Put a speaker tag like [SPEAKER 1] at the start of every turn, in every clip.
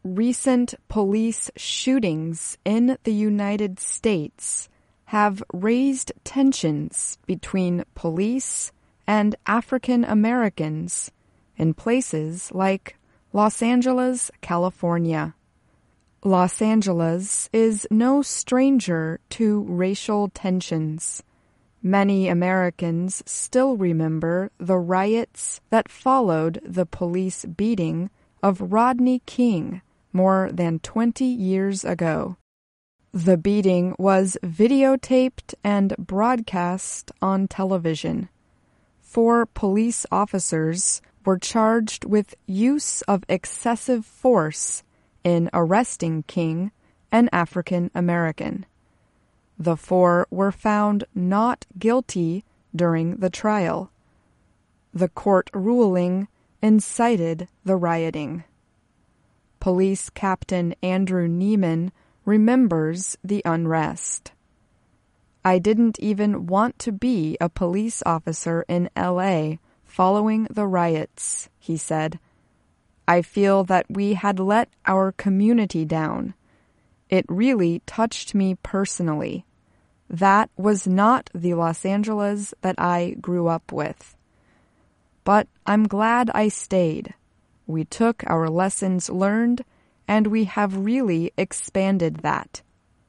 [SPEAKER 1] recent police shootings in the United States have raised tensions between police and African Americans in places like Los Angeles, California. Los Angeles is no stranger to racial tensions. Many Americans still remember the riots that followed the police beating of Rodney King more than 20 years ago. The beating was videotaped and broadcast on television. 4 police officers were charged with use of excessive force in arresting King, an African American. The 4 were found not guilty during the trial. The court ruling incited the rioting. Police Captain Andrew Neiman remembers the unrest. "I didn't even want to be a police officer in LA following the riots," he said. "I feel that we had let our community down. It really touched me personally. That was not the Los Angeles that I grew up with. But I'm glad I stayed. We took our lessons learned, and we have really expanded that."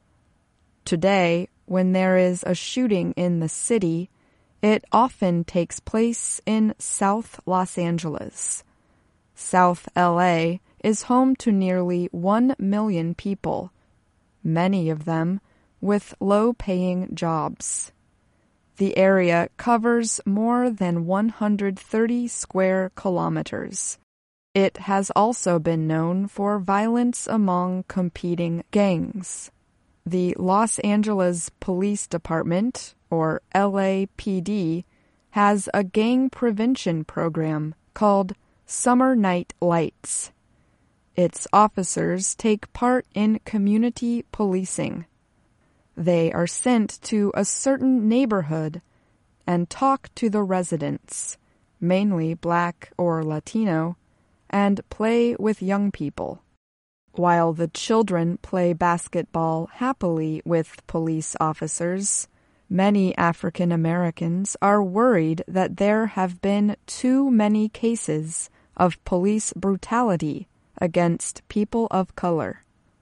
[SPEAKER 1] Today, when there is a shooting in the city, it often takes place in South Los Angeles. South LA is home to nearly 1 million people, many of them with low-paying jobs. The area covers more than 130 square kilometers. It has also been known for violence among competing gangs. The Los Angeles Police Department, or LAPD, has a gang prevention program called Summer Night Lights. Its officers take part in community policing. They are sent to a certain neighborhood and talk to the residents, mainly Black or Latino, and play with young people. While the children play basketball happily with police officers, many African Americans are worried that there have been too many cases of police brutality against people of color.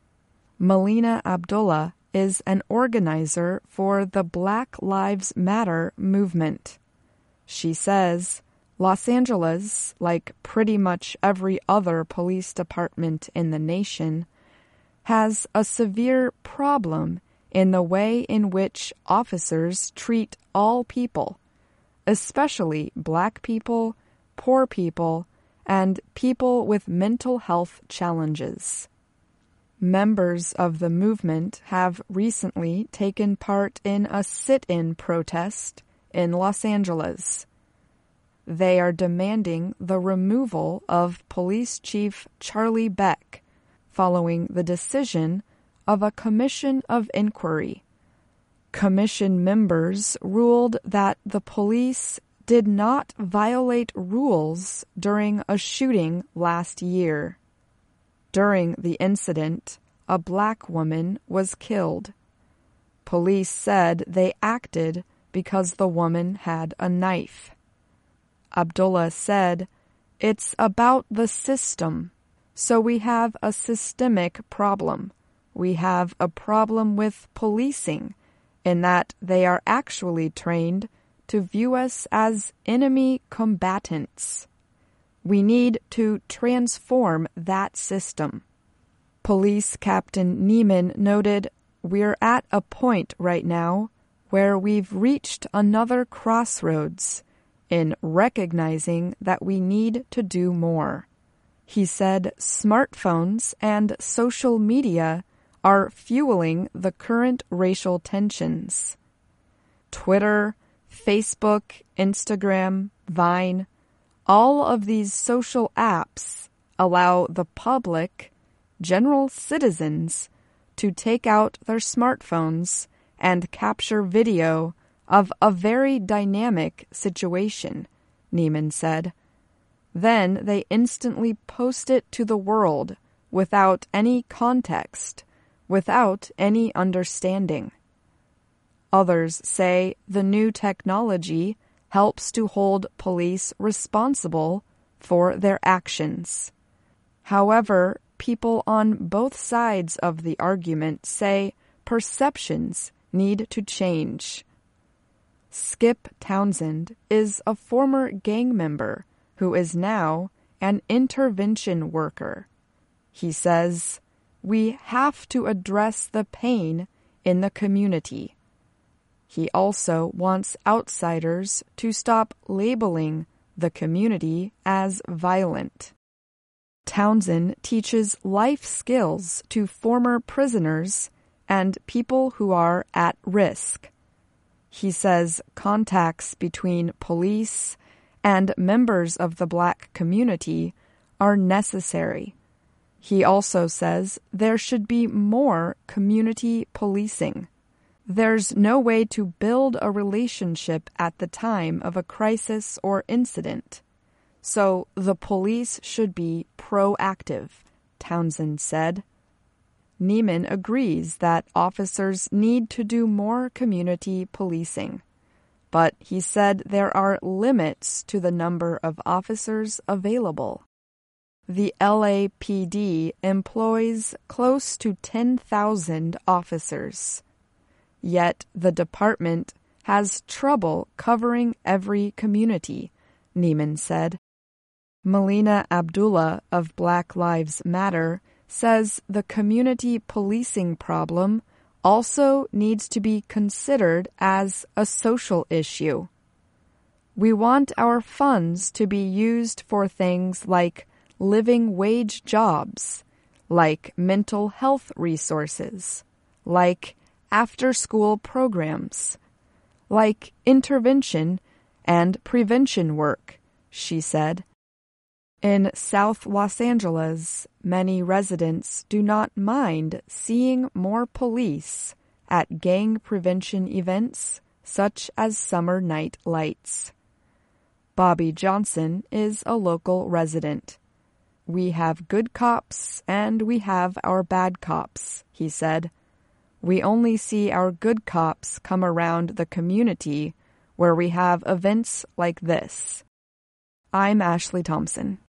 [SPEAKER 1] Melina Abdullah is an organizer for the Black Lives Matter movement. She says, Los Angeles, like pretty much every other police department in the nation, has a severe problem in the way in which officers treat all people, especially Black people, poor people, and people with mental health challenges. Members of the movement have recently taken part in a sit-in protest in Los Angeles. They are demanding the removal of Police Chief Charlie Beck following the decision of a commission of inquiry. Commission members ruled that the police did not violate rules during a shooting last year. During the incident, a Black woman was killed. Police said they acted because the woman had a knife. Abdullah said, "It's about the system. So we have a systemic problem. We have a problem with policing in that they are actually trained to view us as enemy combatants. We need to transform that system." Police Captain Neiman noted, "We're at a point right now where we've reached another crossroads in recognizing that we need to do more." He said smartphones and social media are fueling the current racial tensions. Twitter, Facebook, Instagram, Vine, all of these social apps allow the public, general citizens, to take out their smartphones and capture video of a very dynamic situation, Neiman said. Then they instantly post it to the world without any context, without any understanding. Others say the new technology helps to hold police responsible for their actions. However, people on both sides of the argument say perceptions need to change. Skip Townsend is a former gang member who is now an intervention worker. He says, "We have to address the pain in the community." He also wants outsiders to stop labeling the community as violent. Townsend teaches life skills to former prisoners and people who are at risk. He says contacts between police and members of the Black community are necessary. He also says there should be more community policing. There's no way to build a relationship at the time of a crisis or incident. So the police should be proactive, Townsend said. Neiman agrees that officers need to do more community policing, but he said there are limits to the number of officers available. The LAPD employs close to 10,000 officers. Yet the department has trouble covering every community, Neiman said. Melina Abdullah of Black Lives Matter says the community policing problem also needs to be considered as a social issue. We want our funds to be used for things like living wage jobs, like mental health resources, like after-school programs, like intervention and prevention work, she said. In South Los Angeles, many residents do not mind seeing more police at gang prevention events such as summer night lights. Bobby Johnson is a local resident. "We have good cops and we have our bad cops," he said. "We only see our good cops come around the community where we have events like this." I'm Ashley Thompson.